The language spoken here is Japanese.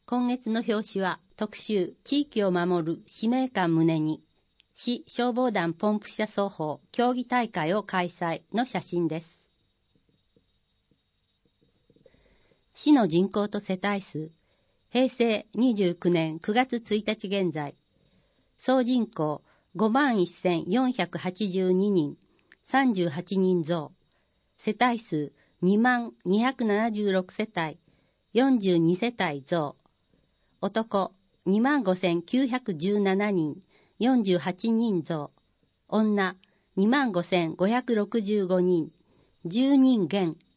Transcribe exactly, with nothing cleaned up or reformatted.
今月の表紙は特集地域を守る使命感胸に市消防団ポンプ車奏法競技大会を開催の写真です。市の人口と世帯数、平成にじゅうきゅうねんくがつついたち現在、総人口ごまんせんよんひゃくはちじゅうににん、さんじゅうはちにん増、世帯数にまんにひゃくななじゅうろくせたい、よんじゅうにせたい増、男にまんごせんきゅうひゃくじゅうななにん、よんじゅうはちにん増、女にまんごせんごひゃくろくじゅうごにん、じゅうにん減